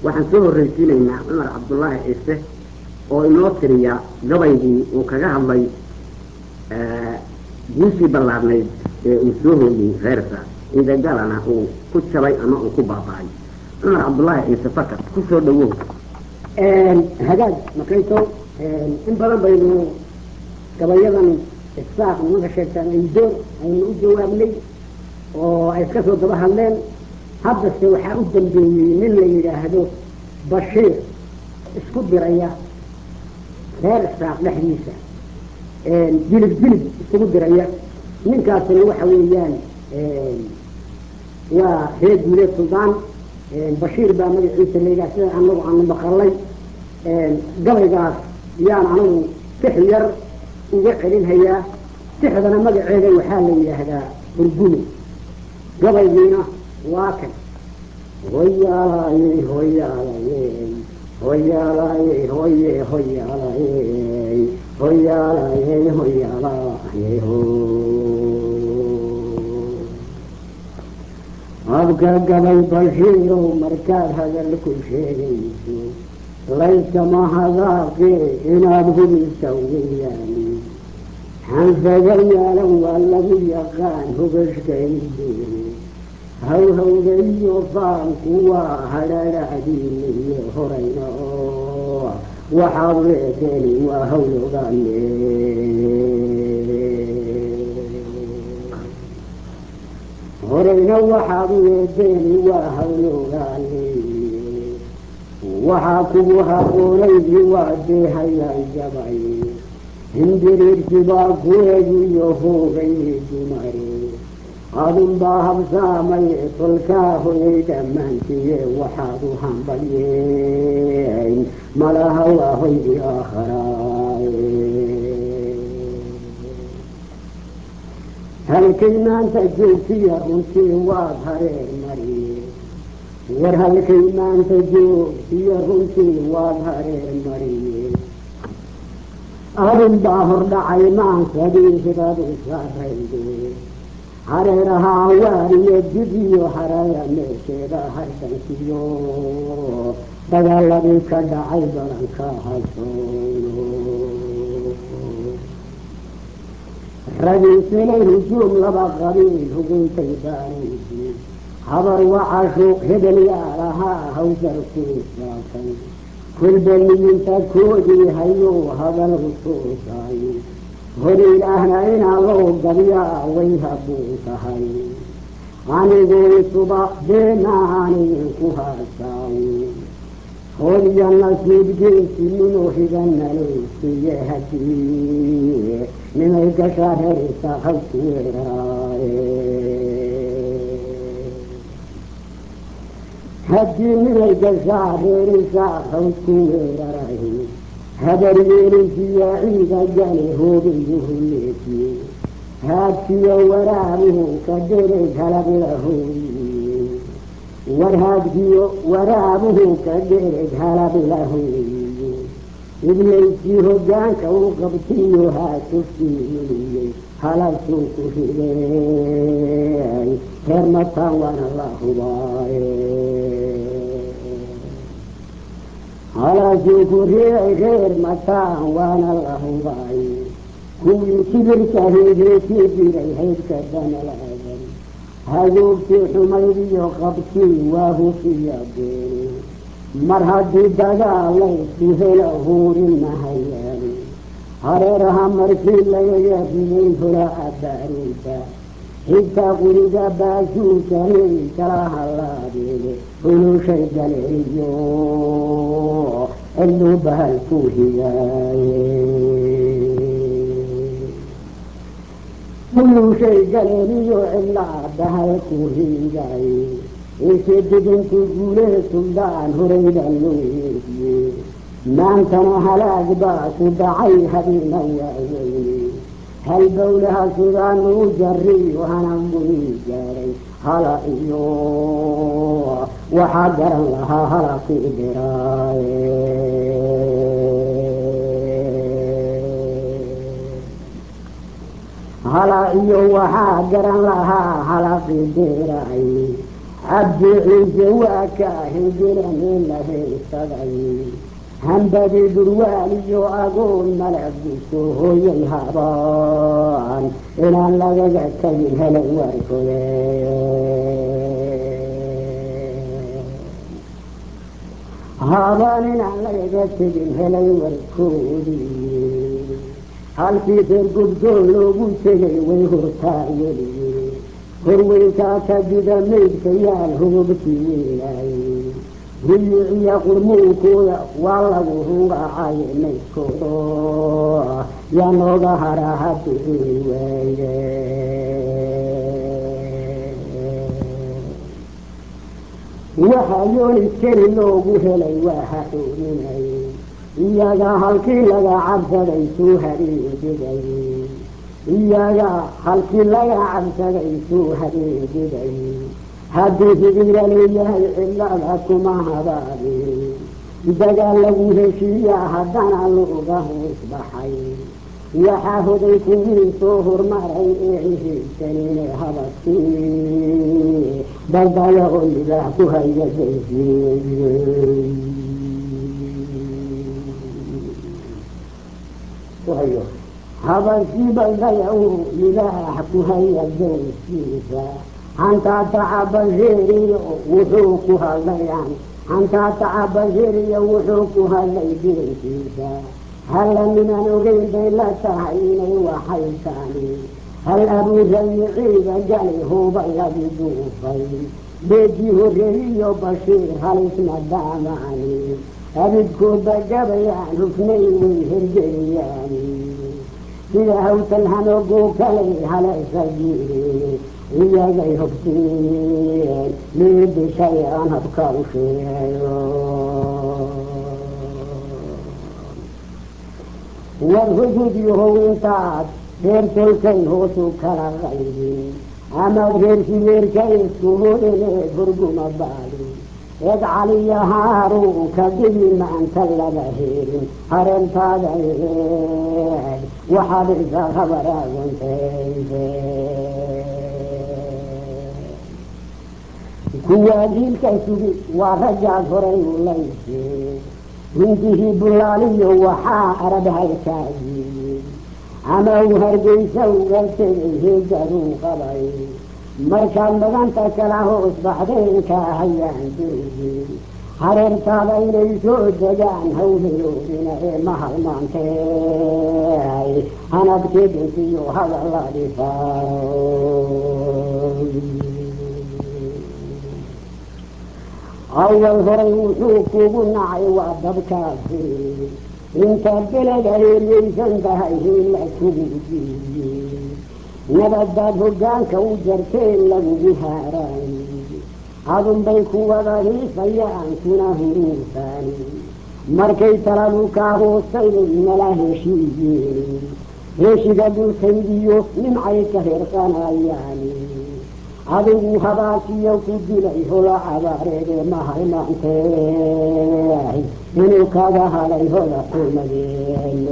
waxaan soo horreysiinaynaa cumar cabdullaahi ciise oo inoo tiriya gabaygii uu kaga hadlay guushii ballaarnayd ee uu soo hooyey reerka ciidagalana uu ku jabay ama uu ku baaba'ay. cumar cabdullaahi ciise fakar ku soo dhawow. hagaag makayso in badan baynu gabayadan isaaq naga sheegtaan aydoor aynu u jawaabnay oo ay ka soo daba hadleen. haddase waxaa u dambeeyey nin la yidhaahdo bashiir isku diraya reer isaaq dhexdiisa jilib jilib isugu diraya. ninkaasina waxa weeyaan waa reer guuleed suldaan bashiir baa magaciisa layidhaha sida anagu aanu maqalay. gabaygaas yaan anagu six yar uga celinhayaa. sixdana magaceeda waxaa la yidhaahdaa burgumo. gabaygiina waa kan hoyaalay hoyaalay hoyaalay hoye hoyaalay hoyaalay hoyaalay ho abka gabay bashiirow markaad hadal ku sheegayso laysama hadaaqe inaad hubisa weyaan xansaga yaalan waa lagu yaqaan hubashkaydeeni hawhawda iyo faanku waa hadhadhaadiiniyo horayna oo waxaad weeteeni waa hawlogaane horayna waxaad weeteeni waa hawlogaane waxaa kugu haqoonaydi waa deehayaan jabay hindiriirsibaa kueegiyo hoogayni dumare adun baa habsaamay tolkaa hoyay dhammaantiye waxaad u hambalyeen malaha waa hoydii aakharaay halkay maanta joogtiya runtii waad hareer mariye war halkay maanta joogtiya runtii waad hareer mariye adun baa hordhacay maansadii hidad u saarayde hareerahaa waariyo dib iyo haraya meesheeda harsankiyo dagaaladii ka dhacay balanka hasooyo ragiisinay hujuum laba qabiil hugintay baariisi habar wacashu hebel yaalahaa hawsarkuusaakay kulbaniinta koodii hayuu hadal usuusay horiilaahna inaa loo gabyaa way habbuu tahay aniguu subax beenaaninku haasaay hodiya nasiibgeesi minuu higanaleysiiye hadii nimay gashaa reerisa hawku weeraaye haddii nimay gashaa reerisa hawku weeraray habaryeelisiya ciida gale hoobiyuhuleesi haadkiyo waraabuhu ka dhereg halab lahooye war haadkiyo waraabuhu ka dhereg halab lahooye ibleyskii hoggaanka u qabtiyo haatuftiiniyey halabsuu ku hideey reer mataan waana la hubaaye halaasuu ku reey reer mataan waana la hubaay kuwii kibirka heegeekii jiray haydka danalaadan hagoogtii xumaydiyo qabtii waa hufiya beeni mar haddii dagaalaysi hela huurinahayaani hareeraha markii lagaga riyay hola abaariisa xigtaa quriga baasuukanay kala halaadeene hulushay galeeriyo ciduu bahal ku higaaye hulushay galeeriyo cidlaa bahal ku higaaye ise deginku guulee suldaan horayda loo yeediye maantana halaag baa ku dhacay habeena waaweyne hal bowlaha sudaanuu jariyo hananbuni gaaray hala iyo waxaa garan lahaa hala ku diraaye hala iyo waxaa garan lahaa hala ku diraaye عبد عزواك هنجر من له الصدعي هم بدي دروالي أقول ملك بسوه يهابان إن الله يجتهي هلا هابان إن الله يجتهي هلا وركودي هل في ترقب دولو بوشي ويهرتايلي هرويتا تجد ميت يال هو بكيلاي هي قرموكو والله هو عينيكو يا نوغا هراهاتي وحيون الكرلو بهلي وحيوني إياغا هالكي لغا عبسديسو هريدي إياغا هالكي لغا عبسديسو هريدي هدي فكرة ليهي إلا لكما هبالي دقال لغوه شيئا هدانا لغاه إصبحي يحاهديكم من صهر مرعي إعيه سنين هبسي بل ضيغ لذاكها يزيزي وهيو هبسي بل ضيغ لذاكها يزيزي أنت تعب زيري وحوكها الليان أنت تعب زيري وحوكها الليل هل من نقيد لا تعيني وحيتاني هل أبو زي عيد جالي هو بلدي دوفي بيجي هري وبشير هل اسم الداماني أبدكو بجبيان ركني ويهرجياني فيها وتلهنقو كلي هل سجيري إيا جاي هبسين ليد شيئا هبكر شيئا والهجود يهو انتعب غير تلكي هو سكر غيري أما غير كبير كي سهول إليه برقو مبالي اجعل يا هارون كدل ما أنت لبهير هرم تادعين وحبيث خبر كواجيل كيسوي ورجع فري وليسي وانتهي بلالي وحاء ربها الكاجي أما وهرقيسا وغلتني هجروا قبعي مركان بغانتا كلاهو اصبحدين كاهيان جيجي حرر تابعيني سود جان هوليو بنا محل مانتاي أنا بكيدنتي وهذا الله دفاعي أول فري وشوك وقنعي وأدبك فيه انت بلد هيريسان بهايه لكوجي نبدأ فقانك وجرتين لغو بهاراني أظن بيكو وضعي فيان كناه روساني مركي ترالوكاه السيد ملاه شيجيني هيشي قدو سيديو نمعيك هرقانا يعني أظن هباسي وكدلي هلا عباري مهي مانتاي إنو كاغا هالي هلا قومدين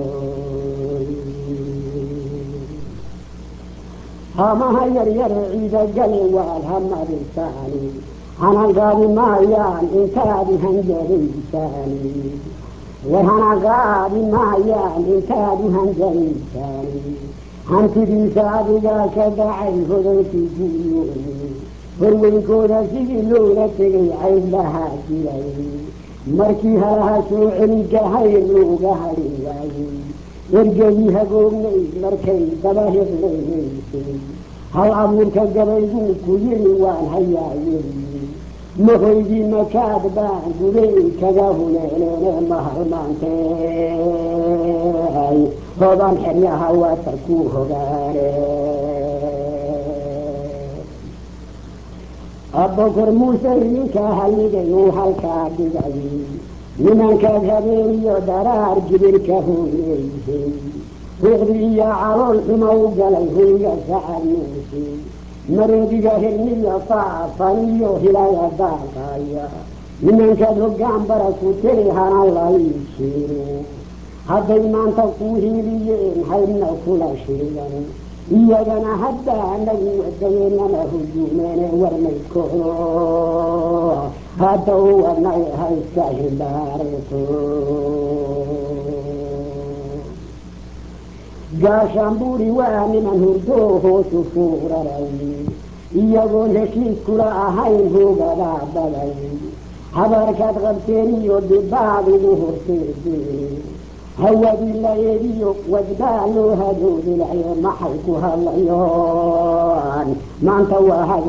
هما هير يرعيد قلي والهم بلساني أنا قادي مايان إنتادي هنجري لساني وأنا قادي مايان إنتادي هنجري لساني أنت بسابقا كدعي هدوتي جيوني هروين كودا سيلونا تغي عيد لها جيلي مركي هلها سوعنك هيرلوغا هريلاي ارجيها قومي مركي دباهر ليسي هل عمرك قبيبوك يلوان هيا مخيجي مكادبان قولي كذاهولين مهر مانتاي هذا حريها وتركوه غاري أبو موسى كهالي وهالكادي من كذبين يدرار جبر كهولي وغري على الحمو قليه يسعنيسي مريد جهني طافني وهلا يداقايا من كذب جنبر كتيرها الله يشيرو هذا ما تقولي لي هل نقول شيئا iyagana haddaanagu wadaynana hujuumeene warmaydkoono haddaw wadnay hayska hindaareto gaashaanbuuri waa niman hurdoo hoosu fuuraray iyagoon heshiis kula ahayn hoogadaa baday habaarkaad qabteen iyo dibaad ugu horseedeen hawadii la eediyo wajbaa loo hadoodilayo maxay ku hadlayoon maanta waa hadi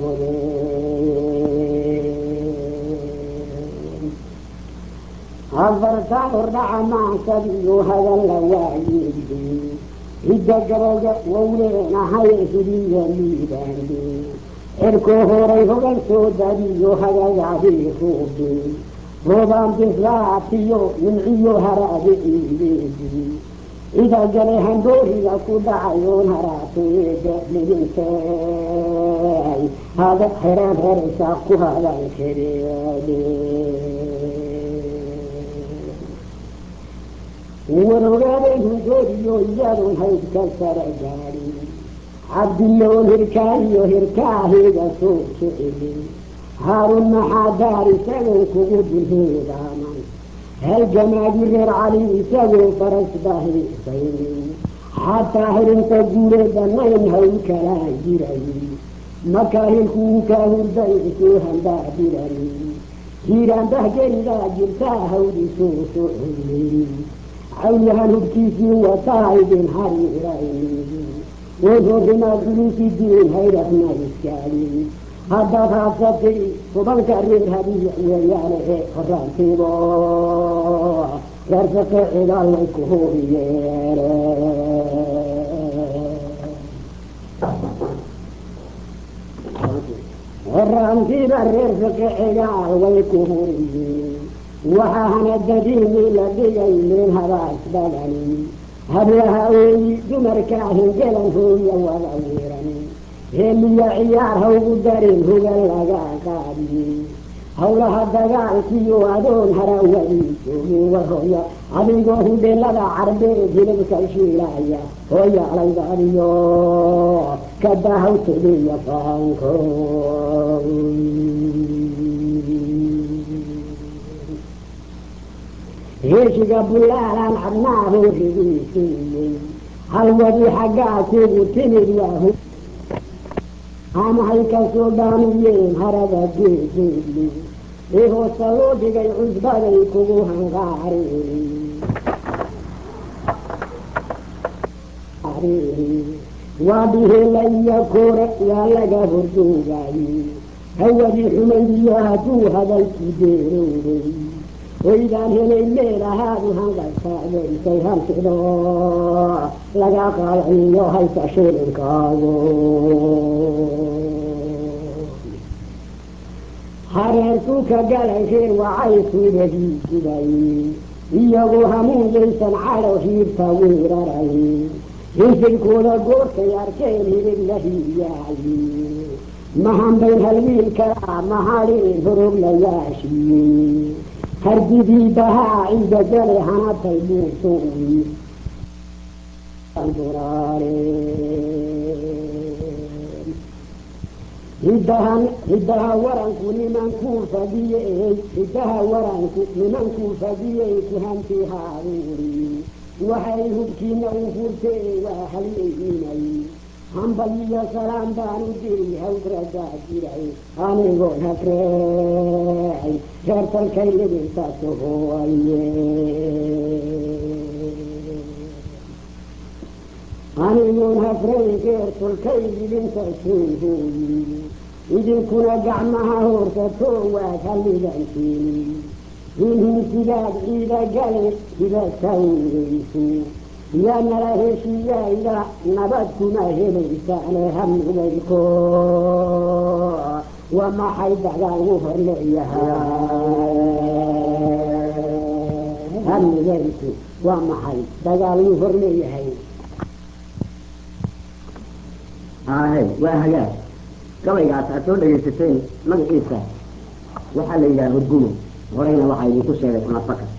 raagodeen habartaa hordhaca maansadiyo hadalla waayedi hidda gaboga wowleenahay hidiya liibaande cirkoo horay hogan soo dadiyo hagagaadii ruubi roobaan bislaatiyo nimciyo haraade iileedi ida gale handooriga ku dhacayoon haraateeda midintay hada heraan heraysaa ku hadan kareede warogaadeen hundooriyo iyadoon haydka sara gaadi cabdiloon hirkaahiyo hirkaahiga soo jecelin haarun maxaa daar isagoo kugu dulheedaaman halgamaagi reer cali isagoo faras bahiisaynin xataa hirinta guureeda nayn hawl kalaa jiray makaahilkuu kaa hurday isuu handaadirani hiiraan bahgeridaa jirtaa hawdi soo socoyey cawyahan hubkiisii wataa idin hariirayni woodhorimaad ulusidiin hayrafna iskaadin haddaad haabsatay hubanka reer hadiya weeyaane ee horaantiibo reersaqe cidaalay ku huriyeene horaantiiba reersaqe cidaal way ku huriyeen waxaa hanadadiinii la dhigay meel habaas badani hablaha ooyi dumarkaa hingelan hooya wada wiran heeliya ciyaar hawgu darin hugan laga qaadiyey hawlaha dagaalkiyo adoon harawadi joogin warhooya adigoo hudhelada carbeed hilibka shiilaya hooyaalaydaadiyo kadahawtadiya faanko heeshiga bulaalaan cadnaahu rigiisiiyey halwadii xaggaa kugu timid waahu amahay ka soo dhaamiyeen harada geegeedli ee hoosta loo dhigay cusbaday kugu hanqaareeri waa dhihela iyo koore yaa laga horjoogayey hawadii xumaydiyo hadduu hadalkii deerowday waydaan helay meelahaadu hanqasaadaysay halsidho laga qaadaniyo haysa shilinkaago hareertuu ka galay reer wacay suubadii gubay iyagoo hamuunyaysan cadho hiirta weeraray hinsilkooda goortay arkeen hirig la hiiyaayi mahanbayn halwiil kalaa mahadhiin horog la yaashiyey hardidii bahaa ciida gale hanatay buursuuyi hiddaha waranku nimankuu fadiyey ku hanti haaruuri waxay hubkiina u furtee waa halyeynay hambal iyo salaam baanu diri hawdradaa jiray anigoon hafreey reertalkay lidintaasuhooye anigoon hafrey reertolkay lidintaasuhooyi idinkuna gacmaha hoorsato waad halligantiini hinhinsigaad ciida gale hidakaweysu yaa nala heshiiyayda nabad kuma helaysaane hamigaydko waa maxay dagaalgu horleeyahay hamigaydku waa maxay dagaalgu horleeyahay waa hagaag gabaygaas aad soo dhegaysateen magaciisa waxaa la yidhaha hurgumo horeyna waxaa idinku sheegay unafaka